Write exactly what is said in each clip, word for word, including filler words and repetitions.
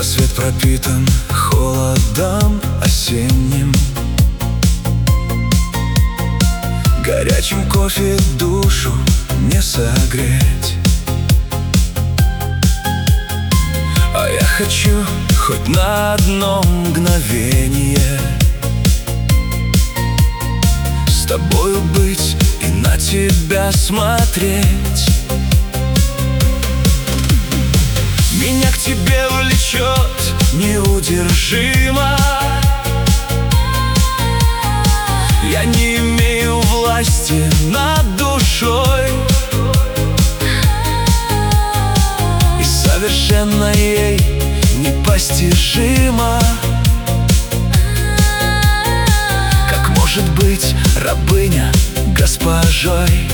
Рассвет пропитан холодом осенним, горячим кофе душу не согреть. А я хочу хоть на одно мгновение с тобою быть и на тебя смотреть. Меня к тебе влечет неудержимо, я не имею власти над душой, и совершенно ей непостижимо, как может быть рабыня госпожой.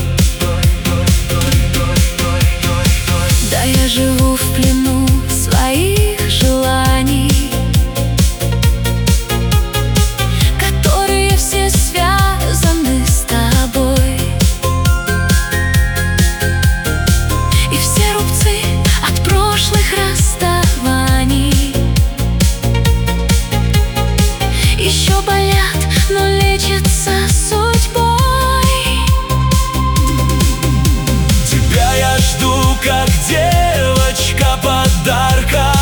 Да, я живу в плену своих желаний, которые все связаны с тобой, и все рубцы от прошлых расставаний еще болят, но лечатся судьбой. Тебя я жду, как девочка подарка,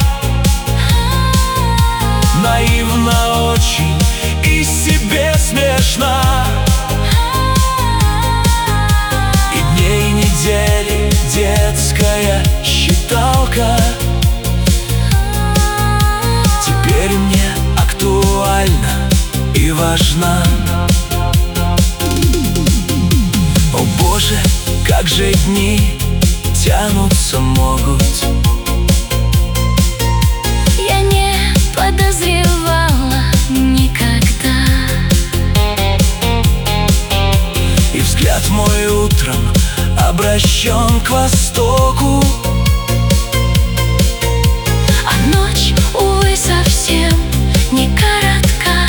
наивно очень и себе смешно, и дней, и недели детская считалка теперь мне актуальна и важна. О Боже, как же дни тянутся могут. Я не подозревала никогда, И взгляд мой утром обращен к востоку, а ночь, увы, совсем не коротка.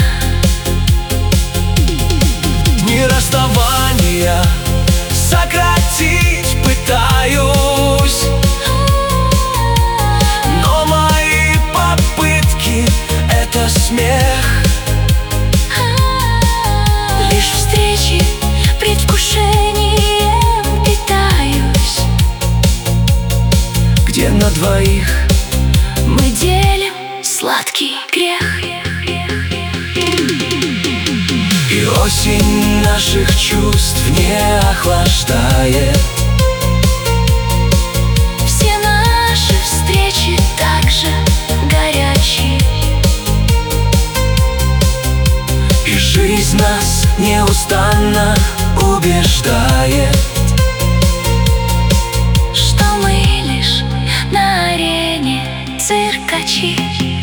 дни расставания сократить пытаюсь, но мои попытки — это смех. Лишь встречи предвкушением питаюсь, Где на двоих мы делим сладкий грех. и осень наших чувств не охлаждает. Все наши встречи так же горячие, И жизнь нас неустанно убеждает, что мы лишь на арене циркачи.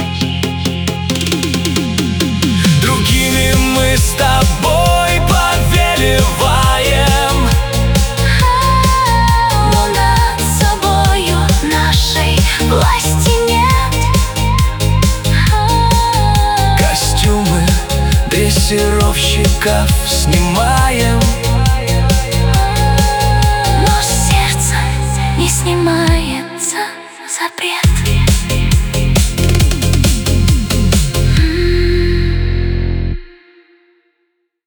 другими мы с тобой повелеваем, Но над собою нашей власти нет. костюмы дрессировщиков снимаем, Но с сердца не снимается запрет.